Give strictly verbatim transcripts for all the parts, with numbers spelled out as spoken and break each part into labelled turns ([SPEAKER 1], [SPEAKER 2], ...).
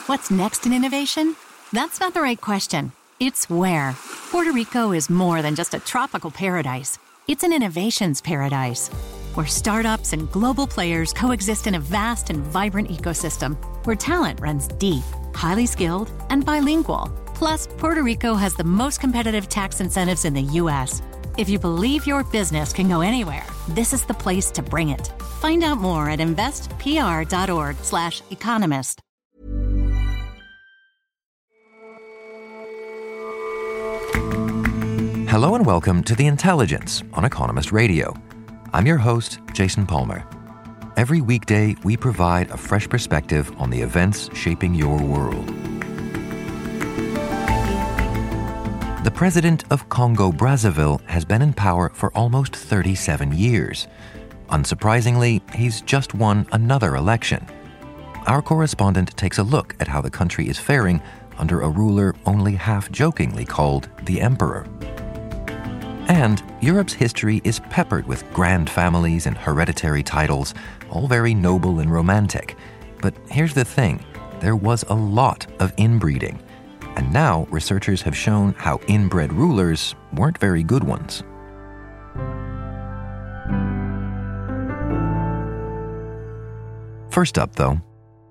[SPEAKER 1] What's next in innovation? That's not the right question. It's where. Puerto Rico is more than just a tropical paradise. It's an innovations paradise, where startups and global players coexist in a vast and vibrant ecosystem, where talent runs deep, highly skilled, and bilingual. Plus, Puerto Rico has the most competitive tax incentives in the U S. If you believe your business can go anywhere, this is the place to bring it. Find out more at investpr.org slash economist.
[SPEAKER 2] Hello and welcome to The Intelligence on Economist Radio. I'm your host, Jason Palmer. Every weekday, we provide a fresh perspective on the events shaping your world. The president of Congo-Brazzaville has been in power for almost thirty-seven years. Unsurprisingly, he's just won another election. Our correspondent takes a look at how the country is faring under a ruler only half-jokingly called the Emperor. And Europe's history is peppered with grand families and hereditary titles, all very noble and romantic. But here's the thing, there was a lot of inbreeding. And now researchers have shown how inbred rulers weren't very good ones. First up, though.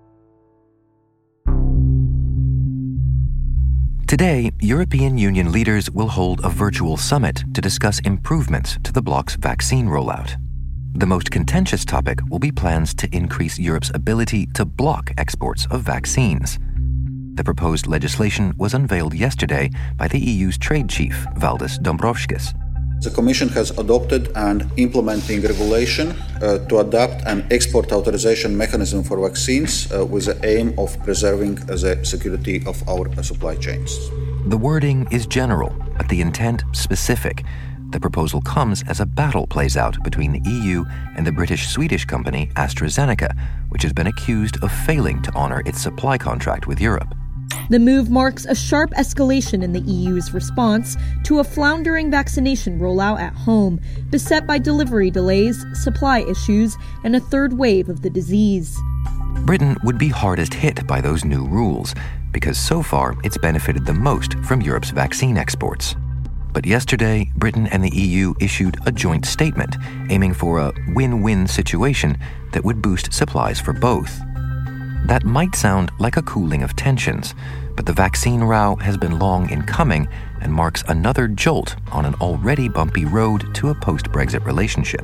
[SPEAKER 2] Today, European Union leaders will hold a virtual summit to discuss improvements to the bloc's vaccine rollout. The most contentious topic will be plans to increase Europe's ability to block exports of vaccines. The proposed legislation was unveiled yesterday by the E U's trade chief, Valdis Dombrovskis.
[SPEAKER 3] The Commission has adopted an implementing regulation uh, to adopt an export authorization mechanism for vaccines uh, with the aim of preserving uh, the security of our uh, supply chains.
[SPEAKER 2] The wording is general, but the intent specific. The proposal comes as a battle plays out between the E U and the British-Swedish company AstraZeneca, which has been accused of failing to honor its supply contract with Europe.
[SPEAKER 4] The move marks a sharp escalation in the E U's response to a floundering vaccination rollout at home, beset by delivery delays, supply issues, and a third wave of the disease.
[SPEAKER 2] Britain would be hardest hit by those new rules, because so far it's benefited the most from Europe's vaccine exports. But yesterday, Britain and the E U issued a joint statement aiming for a win-win situation that would boost supplies for both. That might sound like a cooling of tensions, but the vaccine row has been long in coming and marks another jolt on an already bumpy road to a post-Brexit relationship.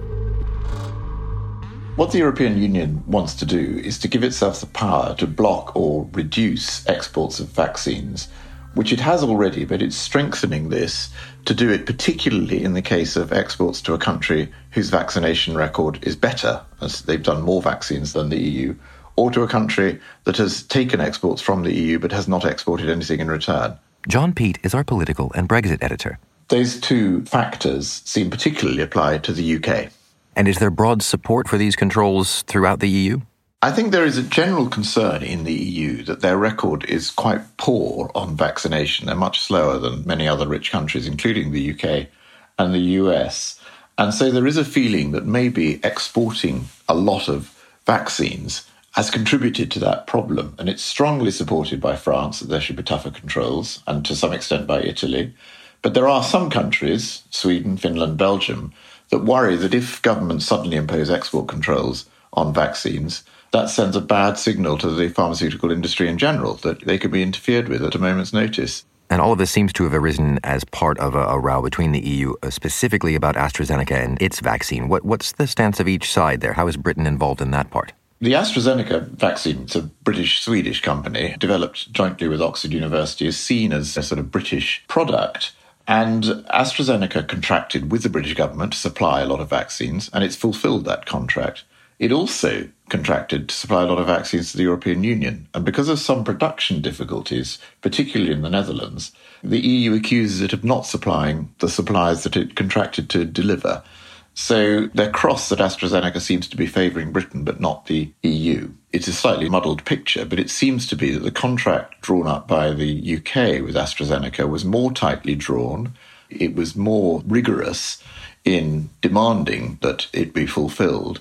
[SPEAKER 5] What the European Union wants to do is to give itself the power to block or reduce exports of vaccines, which it has already, but it's strengthening this to do it particularly in the case of exports to a country whose vaccination record is better, as they've done more vaccines than the E U, or to a country that has taken exports from the E U but has not exported anything in return.
[SPEAKER 2] John Peet is our political and Brexit editor.
[SPEAKER 5] Those two factors seem particularly applied to the U K.
[SPEAKER 2] And is there broad support for these controls throughout the E U?
[SPEAKER 5] I think there is a general concern in the E U that their record is quite poor on vaccination. They're much slower than many other rich countries, including the U K and the U S. And so there is a feeling that maybe exporting a lot of vaccines has contributed to that problem. And it's strongly supported by France that there should be tougher controls, and to some extent by Italy. But there are some countries, Sweden, Finland, Belgium, that worry that if governments suddenly impose export controls on vaccines, that sends a bad signal to the pharmaceutical industry in general, that they could be interfered with at a moment's notice.
[SPEAKER 2] And all of this seems to have arisen as part of a, a row between the E U, uh, specifically about AstraZeneca and its vaccine. What, what's the stance of each side there? How is Britain involved in that part?
[SPEAKER 5] The AstraZeneca vaccine, it's a British-Swedish company, developed jointly with Oxford University, is seen as a sort of British product. And AstraZeneca contracted with the British government to supply a lot of vaccines, and it's fulfilled that contract. It also contracted to supply a lot of vaccines to the European Union. And because of some production difficulties, particularly in the Netherlands, the E U accuses it of not supplying the supplies that it contracted to deliver. So they're cross that AstraZeneca seems to be favouring Britain, but not the E U. It's a slightly muddled picture, but it seems to be that the contract drawn up by the U K with AstraZeneca was more tightly drawn. It was more rigorous in demanding that it be fulfilled.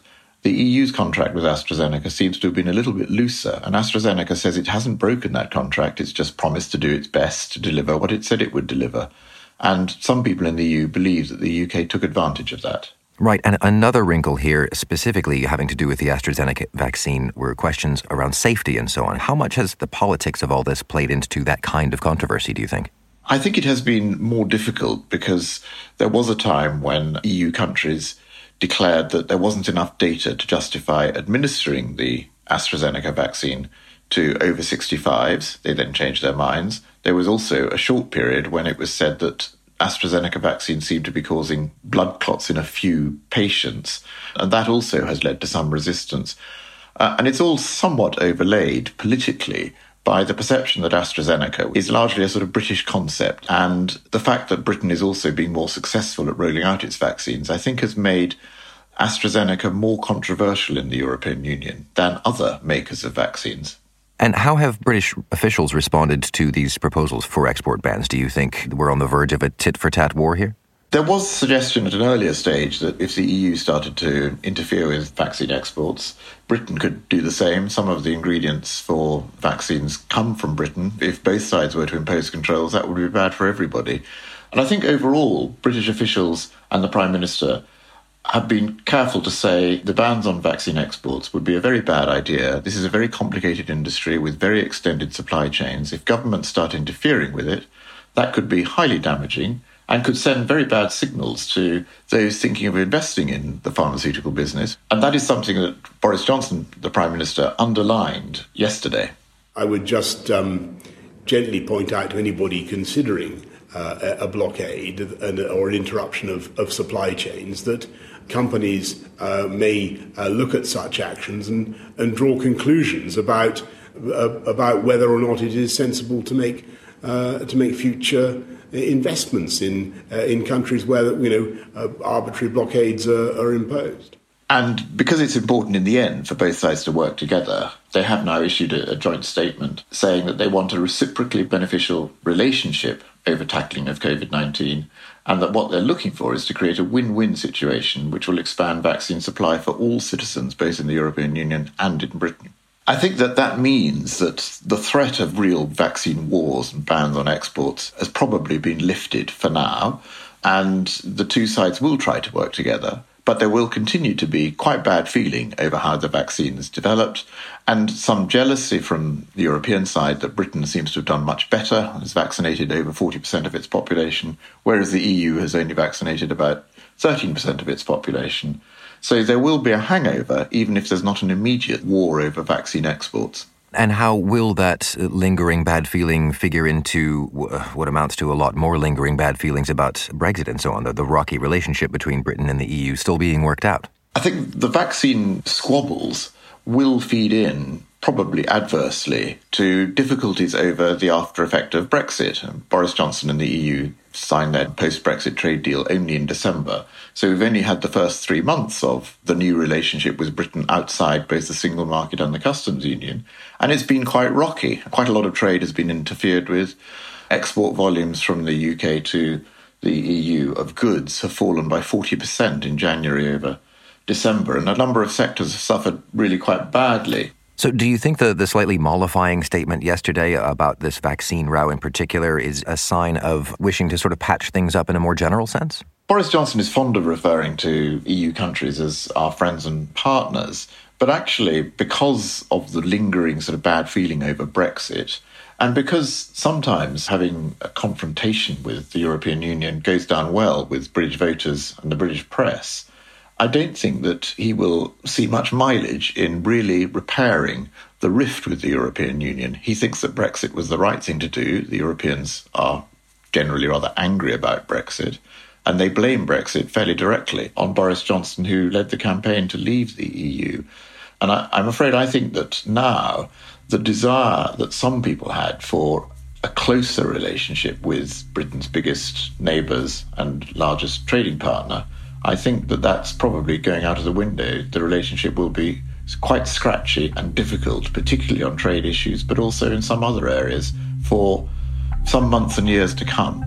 [SPEAKER 5] The E U's contract with AstraZeneca seems to have been a little bit looser, and AstraZeneca says it hasn't broken that contract. It's just promised to do its best to deliver what it said it would deliver. And some people in the E U believe that the U K took advantage of that.
[SPEAKER 2] Right, and another wrinkle here, specifically having to do with the AstraZeneca vaccine, were questions around safety and so on. How much has the politics of all this played into that kind of controversy, do you think?
[SPEAKER 5] I think it has been more difficult because there was a time when E U countries declared that there wasn't enough data to justify administering the AstraZeneca vaccine to over sixty-fives. They then changed their minds. There was also a short period when it was said that AstraZeneca vaccine seemed to be causing blood clots in a few patients, and that also has led to some resistance. Uh, and it's all somewhat overlaid politically by the perception that AstraZeneca is largely a sort of British concept, and the fact that Britain is also being more successful at rolling out its vaccines, I think has made AstraZeneca more controversial in the European Union than other makers of vaccines.
[SPEAKER 2] And how have British officials responded to these proposals for export bans? Do you think we're on the verge of a tit-for-tat war here?
[SPEAKER 5] There was suggestion at an earlier stage that if the E U started to interfere with vaccine exports, Britain could do the same. Some of the ingredients for vaccines come from Britain. If both sides were to impose controls, that would be bad for everybody. And I think overall, British officials and the Prime Minister have been careful to say the bans on vaccine exports would be a very bad idea. This is a very complicated industry with very extended supply chains. If governments start interfering with it, that could be highly damaging and could send very bad signals to those thinking of investing in the pharmaceutical business. And that is something that Boris Johnson, the Prime Minister, underlined yesterday.
[SPEAKER 6] I would just um, gently point out to anybody considering uh, a blockade and, or an interruption of, of supply chains that companies uh, may uh, look at such actions and, and draw conclusions about uh, about whether or not it is sensible to make uh, to make future investments in uh, in countries where you know uh, arbitrary blockades are, are imposed.
[SPEAKER 5] And because it's important in the end for both sides to work together, they have now issued a, a joint statement saying that they want a reciprocally beneficial relationship over tackling of COVID nineteen, and that what they're looking for is to create a win-win situation which will expand vaccine supply for all citizens, both in the European Union and in Britain. I think that that means that the threat of real vaccine wars and bans on exports has probably been lifted for now, and the two sides will try to work together. But there will continue to be quite bad feeling over how the vaccine is developed, and some jealousy from the European side that Britain seems to have done much better, has vaccinated over forty percent of its population, whereas the E U has only vaccinated about thirteen percent of its population. So there will be a hangover, even if there's not an immediate war over vaccine exports.
[SPEAKER 2] And how will that lingering bad feeling figure into what amounts to a lot more lingering bad feelings about Brexit and so on, the, the rocky relationship between Britain and the E U still being worked out?
[SPEAKER 5] I think the vaccine squabbles will feed in probably adversely to difficulties over the after effect of Brexit. Boris Johnson and the E U signed their post-Brexit trade deal only in December. So we've only had the first three months of the new relationship with Britain outside both the single market and the customs union. And it's been quite rocky. Quite a lot of trade has been interfered with. Export volumes from the U K to the E U of goods have fallen by forty percent in January over December. And a number of sectors have suffered really quite badly.
[SPEAKER 2] So do you think the, the slightly mollifying statement yesterday about this vaccine row in particular is a sign of wishing to sort of patch things up in a more general sense?
[SPEAKER 5] Boris Johnson is fond of referring to E U countries as our friends and partners, but actually because of the lingering sort of bad feeling over Brexit, and because sometimes having a confrontation with the European Union goes down well with British voters and the British press, I don't think that he will see much mileage in really repairing the rift with the European Union. He thinks that Brexit was the right thing to do. The Europeans are generally rather angry about Brexit, and they blame Brexit fairly directly on Boris Johnson, who led the campaign to leave the E U. And I, I'm afraid I think that now the desire that some people had for a closer relationship with Britain's biggest neighbours and largest trading partner, I think that that's probably going out of the window. The relationship will be quite scratchy and difficult, particularly on trade issues, but also in some other areas for some months and years to come.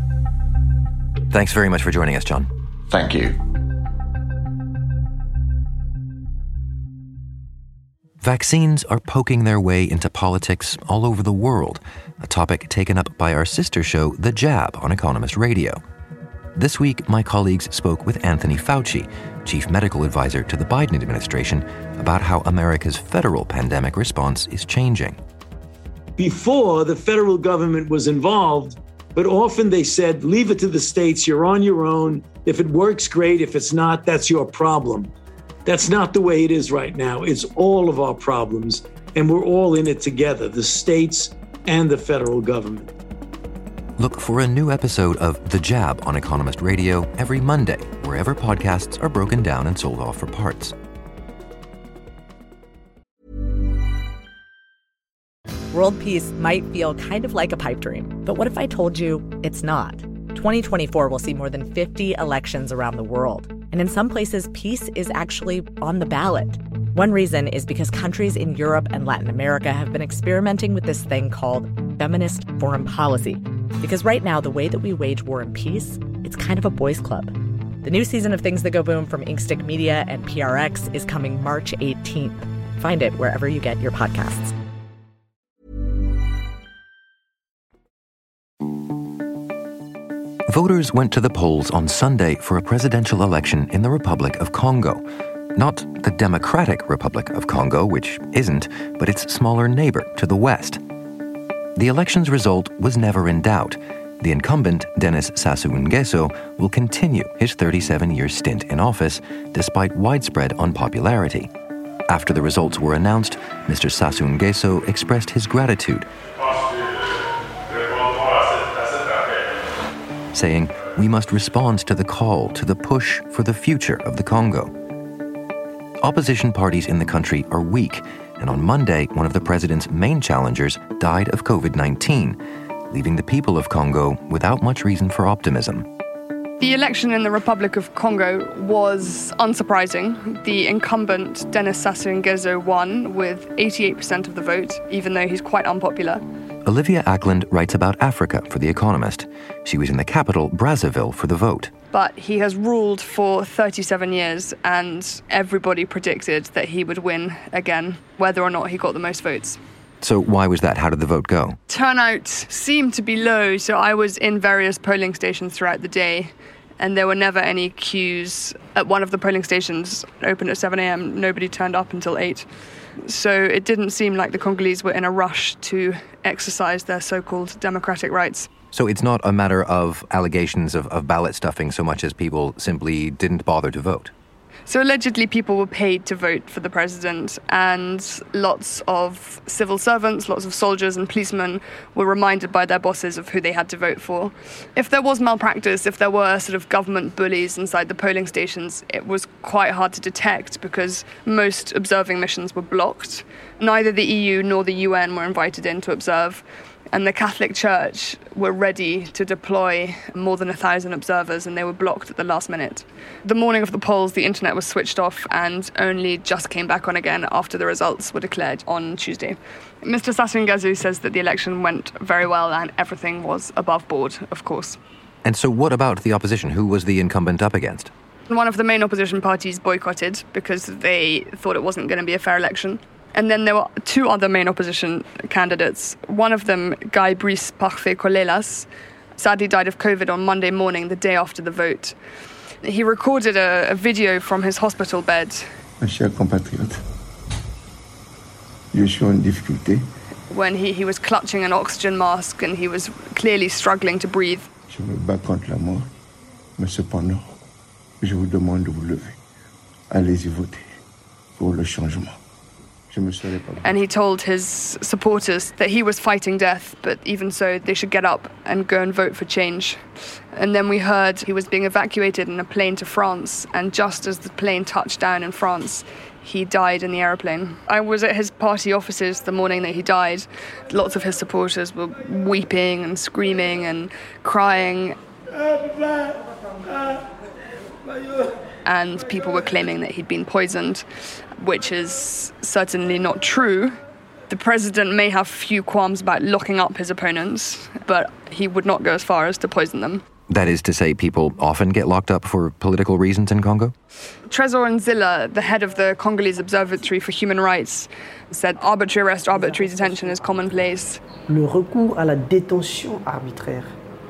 [SPEAKER 2] Thanks very much for joining us, John.
[SPEAKER 5] Thank you.
[SPEAKER 2] Vaccines are poking their way into politics all over the world, a topic taken up by our sister show, The Jab, on Economist Radio. This week, my colleagues spoke with Anthony Fauci, chief medical advisor to the Biden administration, about how America's federal pandemic response is changing.
[SPEAKER 7] Before, the federal government was involved, but often they said, leave it to the states, you're on your own. If it works, great. If it's not, that's your problem. That's not the way it is right now. It's all of our problems, and we're all in it together, the states and the federal government.
[SPEAKER 2] Look for a new episode of The Jab on Economist Radio every Monday, wherever podcasts are broken down and sold off for parts.
[SPEAKER 8] World peace might feel kind of like a pipe dream, but what if I told you it's not? twenty twenty-four will see more than fifty elections around the world. And in some places, peace is actually on the ballot. One reason is because countries in Europe and Latin America have been experimenting with this thing called feminist foreign policy. Because right now, the way that we wage war and peace, it's kind of a boys' club. The new season of Things That Go Boom from Inkstick Media and P R X is coming March eighteenth. Find it wherever you get your podcasts.
[SPEAKER 2] Voters went to the polls on Sunday for a presidential election in the Republic of Congo. Not the Democratic Republic of Congo, which isn't, but its smaller neighbor to the west. The election's result was never in doubt. The incumbent, Denis Sassou Nguesso, will continue his thirty-seven-year stint in office despite widespread unpopularity. After the results were announced, Mister Sassou Nguesso expressed his gratitude, saying, "We must respond to the call, to the push for the future of the Congo." Opposition parties in the country are weak, and on Monday, one of the president's main challengers died of covid nineteen, leaving the people of Congo without much reason for optimism.
[SPEAKER 9] The election in the Republic of Congo was unsurprising. The incumbent, Denis Sassou Nguesso, won with eighty-eight percent of the vote, even though he's quite unpopular.
[SPEAKER 2] Olivia Ackland writes about Africa for The Economist. She was in the capital, Brazzaville, for the vote.
[SPEAKER 9] But he has ruled for thirty-seven years, and everybody predicted that he would win again, whether or not he got the most votes.
[SPEAKER 2] So why was that? How did the vote go?
[SPEAKER 9] Turnout seemed to be low, so I was in various polling stations throughout the day, and there were never any queues. At one of the polling stations, opened at seven a.m., nobody turned up until eight. So it didn't seem like the Congolese were in a rush to exercise their so-called democratic rights.
[SPEAKER 2] So it's not a matter of allegations of, of ballot stuffing so much as people simply didn't bother to vote?
[SPEAKER 9] So allegedly people were paid to vote for the president, and lots of civil servants, lots of soldiers and policemen were reminded by their bosses of who they had to vote for. If there was malpractice, if there were sort of government bullies inside the polling stations, it was quite hard to detect because most observing missions were blocked. Neither the E U nor the U N were invited in to observe. And the Catholic Church were ready to deploy more than a thousand observers, and they were blocked at the last minute. The morning of the polls, the internet was switched off and only just came back on again after the results were declared on Tuesday. Mister Sassou Nguesso says that the election went very well and everything was above board, of course.
[SPEAKER 2] And so what about the opposition? Who was the incumbent up against?
[SPEAKER 9] One of the main opposition parties boycotted because they thought it wasn't going to be a fair election. And then there were two other main opposition candidates. One of them, Guy Brice Parfait Colelas, sadly died of COVID on Monday morning, the day after the vote. He recorded a, a video from his hospital bed.
[SPEAKER 10] Ma chère compatriote, je suis en difficulté.
[SPEAKER 9] When he, he was clutching an oxygen mask and he was clearly struggling to breathe.
[SPEAKER 10] Je me bats contre la mort, mais cependant, je vous demande de vous lever. Allez-y voter pour le changement.
[SPEAKER 9] And he told his supporters that he was fighting death, but even so, they should get up and go and vote for change. And then we heard he was being evacuated in a plane to France, and just as the plane touched down in France, he died in the aeroplane. I was at his party offices the morning that he died. Lots of his supporters were weeping and screaming and crying. And people were claiming that he'd been poisoned, which is certainly not true. The president may have few qualms about locking up his opponents, but he would not go as far as to poison them.
[SPEAKER 2] That is to say, people often get locked up for political reasons in Congo?
[SPEAKER 9] Trésor Nzila, the head of the Congolese Observatory for Human Rights, said arbitrary arrest, arbitrary detention is commonplace.
[SPEAKER 11] Le recours à la détention arbitraire,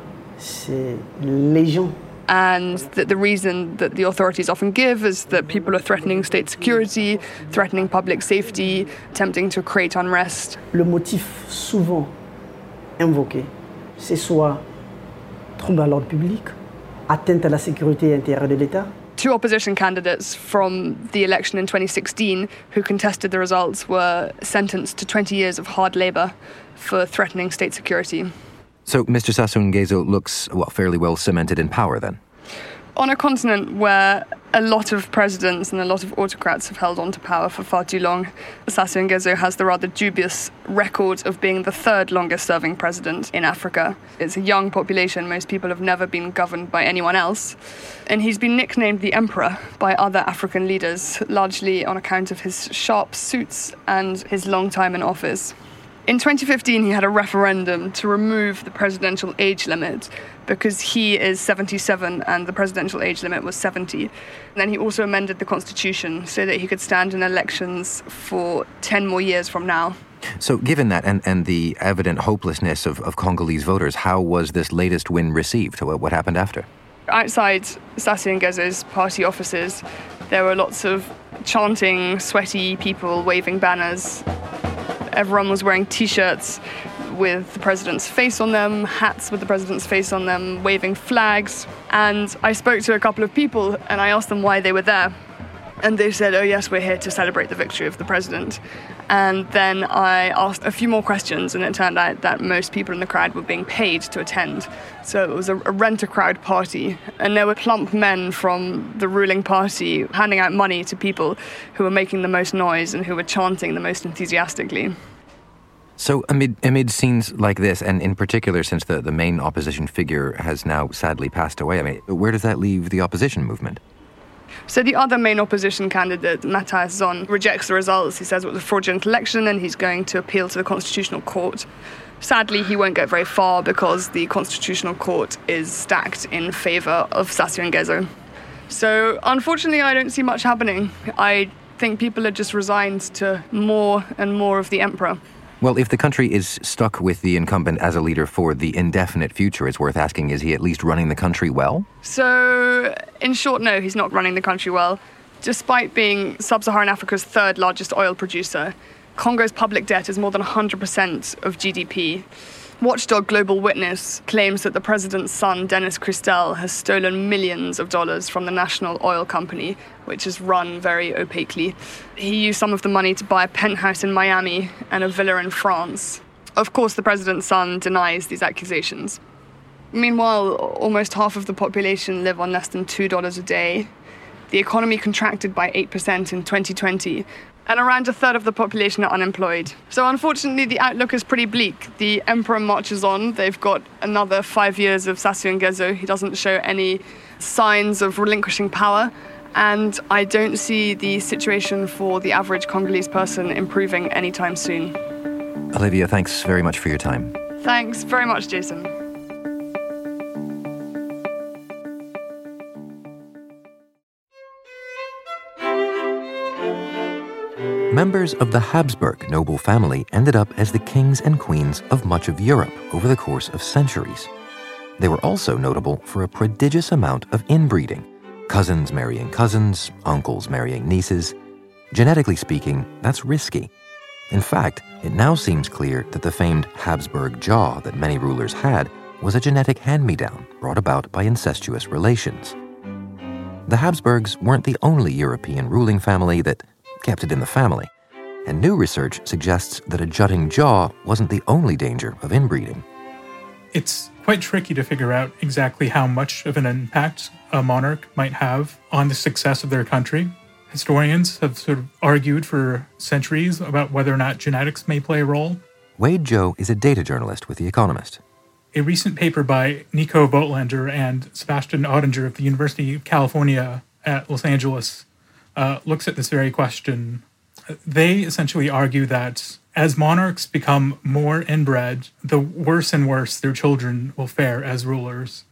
[SPEAKER 11] c'est les gens.
[SPEAKER 9] And that the reason that the authorities often give is that people are threatening state security, threatening public safety, attempting to create unrest.
[SPEAKER 11] Le motif souvent invoqué, c'est soit trouble à l'ordre public, atteinte à la sécurité intérieure de l'État.
[SPEAKER 9] Two opposition candidates from the election in twenty sixteen who contested the results were sentenced to twenty years of hard labour for threatening state security.
[SPEAKER 2] So Mister Sassou Nguesso looks, well, fairly well cemented in power then.
[SPEAKER 9] On a continent where a lot of presidents and a lot of autocrats have held on to power for far too long, Sassou Nguesso has the rather dubious record of being the third longest serving president in Africa. It's a young population. Most people have never been governed by anyone else. And he's been nicknamed the Emperor by other African leaders, largely on account of his sharp suits and his long time in office. In twenty fifteen, he had a referendum to remove the presidential age limit because he is seventy-seven and the presidential age limit was seventy. And then he also amended the constitution so that he could stand in elections for ten more years from now.
[SPEAKER 2] So given that and, and the evident hopelessness of, of Congolese voters, how was this latest win received? What, what happened after?
[SPEAKER 9] Outside Sassou Nguesso's party offices, there were lots of chanting, sweaty people waving banners. Everyone was wearing T-shirts with the president's face on them, hats with the president's face on them, waving flags. And I spoke to a couple of people and I asked them why they were there. And they said, oh yes, we're here to celebrate the victory of the president. And then I asked a few more questions and it turned out that most people in the crowd were being paid to attend. So it was a, a rent-a-crowd party. And there were plump men from the ruling party handing out money to people who were making the most noise and who were chanting the most enthusiastically.
[SPEAKER 2] So amid amid scenes like this, and in particular since the, the main opposition figure has now sadly passed away, I mean, where does that leave the opposition movement?
[SPEAKER 9] So the other main opposition candidate, Matthias Zon, rejects the results. He says it was a fraudulent election and he's going to appeal to the Constitutional Court. Sadly, he won't get very far because the Constitutional Court is stacked in favour of Sassou Nguesso. So unfortunately, I don't see much happening. I think people are just resigned to more and more of the emperor.
[SPEAKER 2] Well, if the country is stuck with the incumbent as a leader for the indefinite future, it's worth asking, is he at least running the country well?
[SPEAKER 9] So, in short, no, he's not running the country well. Despite being sub-Saharan Africa's third largest oil producer, Congo's public debt is more than one hundred percent of G D P. Watchdog Global Witness claims that the president's son, Denis Christel, has stolen millions of dollars from the national oil company, which is run very opaquely. He used some of the money to buy a penthouse in Miami and a villa in France. Of course, the president's son denies these accusations. Meanwhile, almost half of the population live on less than two dollars a day. The economy contracted by eight percent in twenty twenty, and around a third of the population are unemployed. So unfortunately, the outlook is pretty bleak. The emperor marches on. They've got another five years of Sassou Nguesso. He doesn't show any signs of relinquishing power. And I don't see the situation for the average Congolese person improving anytime soon.
[SPEAKER 2] Olivia, thanks very much for your time.
[SPEAKER 9] Thanks very much, Jason.
[SPEAKER 2] Members of the Habsburg noble family ended up as the kings and queens of much of Europe over the course of centuries. They were also notable for a prodigious amount of inbreeding, cousins marrying cousins, uncles marrying nieces. Genetically speaking, that's risky. In fact, it now seems clear that the famed Habsburg jaw that many rulers had was a genetic hand-me-down brought about by incestuous relations. The Habsburgs weren't the only European ruling family that kept it in the family, and new research suggests that a jutting jaw wasn't the only danger of inbreeding.
[SPEAKER 12] It's quite tricky to figure out exactly how much of an impact a monarch might have on the success of their country. Historians have sort of argued for centuries about whether or not genetics may play a role.
[SPEAKER 2] Wade Zhou is a data journalist with The Economist.
[SPEAKER 12] A recent paper by Nico Voigtlander and Sebastian Ottinger of the University of California at Los Angeles uh, looks at this very question. They essentially argue that as monarchs become more inbred, the worse and worse their children will fare as rulers.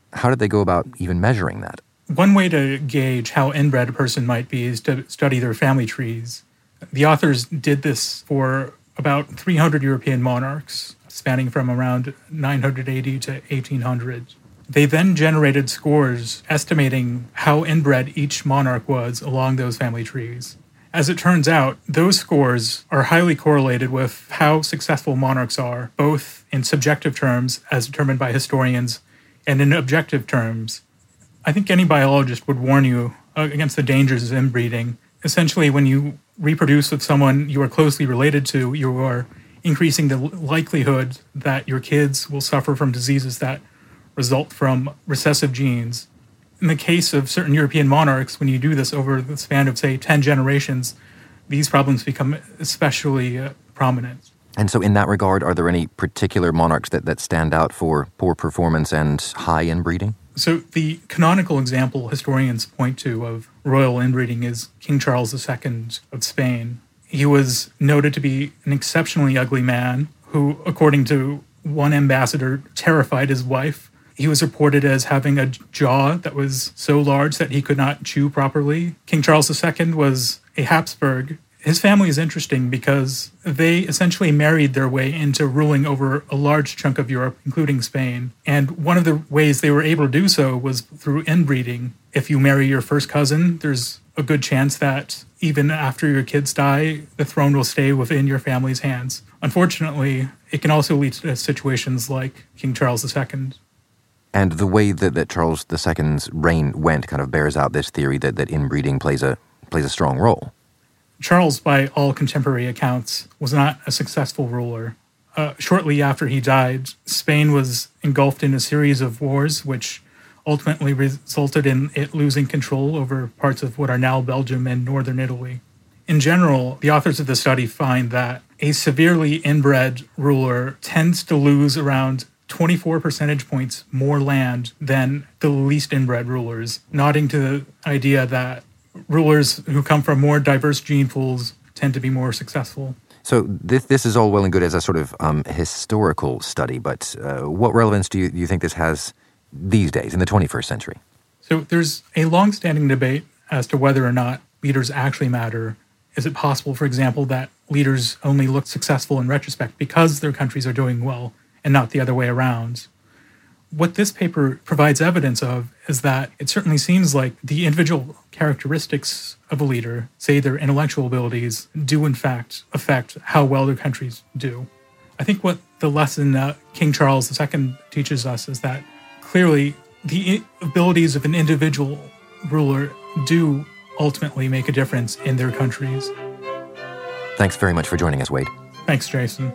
[SPEAKER 2] How did they go about even measuring that?
[SPEAKER 12] One way to gauge how inbred a person might be is to study their family trees. The authors did this for about three hundred European monarchs, spanning from around nine hundred eighty to eighteen hundred. They then generated scores estimating how inbred each monarch was along those family trees. As it turns out, those scores are highly correlated with how successful monarchs are, both in subjective terms, as determined by historians, and in objective terms. I think any biologist would warn you against the dangers of inbreeding. Essentially, when you reproduce with someone you are closely related to, you are increasing the likelihood that your kids will suffer from diseases that result from recessive genes. In the case of certain European monarchs, when you do this over the span of, say, ten generations, these problems become especially uh, prominent.
[SPEAKER 2] And so in that regard, are there any particular monarchs that, that stand out for poor performance and high inbreeding?
[SPEAKER 12] So the canonical example historians point to of royal inbreeding is King Charles the Second of Spain. He was noted to be an exceptionally ugly man who, according to one ambassador, terrified his wife. He was reported as having a jaw that was so large that he could not chew properly. King Charles the Second was a Habsburg. His family is interesting because they essentially married their way into ruling over a large chunk of Europe, including Spain. And one of the ways they were able to do so was through inbreeding. If you marry your first cousin, there's a good chance that even after your kids die, the throne will stay within your family's hands. Unfortunately, it can also lead to situations like King Charles the Second.
[SPEAKER 2] And the way that, that Charles the Second's reign went kind of bears out this theory that, that inbreeding plays a plays a strong role.
[SPEAKER 12] Charles, by all contemporary accounts, was not a successful ruler. Uh, shortly after he died, Spain was engulfed in a series of wars, which ultimately resulted in it losing control over parts of what are now Belgium and northern Italy. In general, the authors of the study find that a severely inbred ruler tends to lose around twenty-four percentage points more land than the least inbred rulers, nodding to the idea that rulers who come from more diverse gene pools tend to be more successful.
[SPEAKER 2] So this this is all well and good as a sort of um, historical study, but uh, what relevance do you, do you think this has these days, in the twenty-first century?
[SPEAKER 12] So there's a long-standing debate as to whether or not leaders actually matter. Is it possible, for example, that leaders only look successful in retrospect because their countries are doing well and not the other way around? What this paper provides evidence of is that it certainly seems like the individual characteristics of a leader, say their intellectual abilities, do in fact affect how well their countries do. I think what the lesson uh, King Charles the Second teaches us is that clearly the abilities of an individual ruler do ultimately make a difference in their countries.
[SPEAKER 2] Thanks very much for joining us, Wade.
[SPEAKER 12] Thanks, Jason.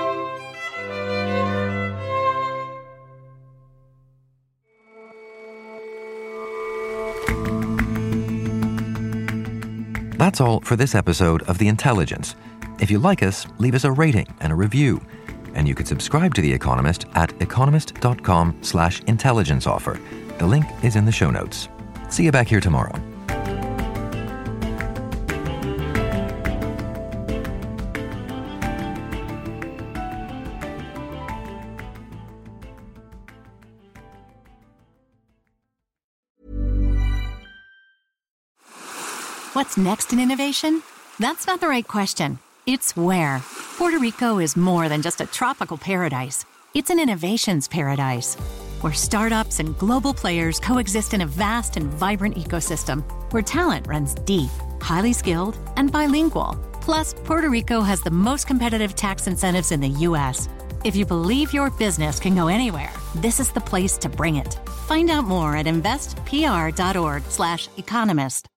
[SPEAKER 2] That's all for this episode of The Intelligence. If you like us, leave us a rating and a review. And you can subscribe to The Economist at economist.com slash intelligence offer. The link is in the show notes. See you back here tomorrow.
[SPEAKER 1] What's next in innovation? That's not the right question. It's where. Puerto Rico is more than just a tropical paradise. It's an innovations paradise, where startups and global players coexist in a vast and vibrant ecosystem, where talent runs deep, highly skilled, and bilingual. Plus, Puerto Rico has the most competitive tax incentives in the U S. If you believe your business can go anywhere, this is the place to bring it. Find out more at investpr.org slash economist.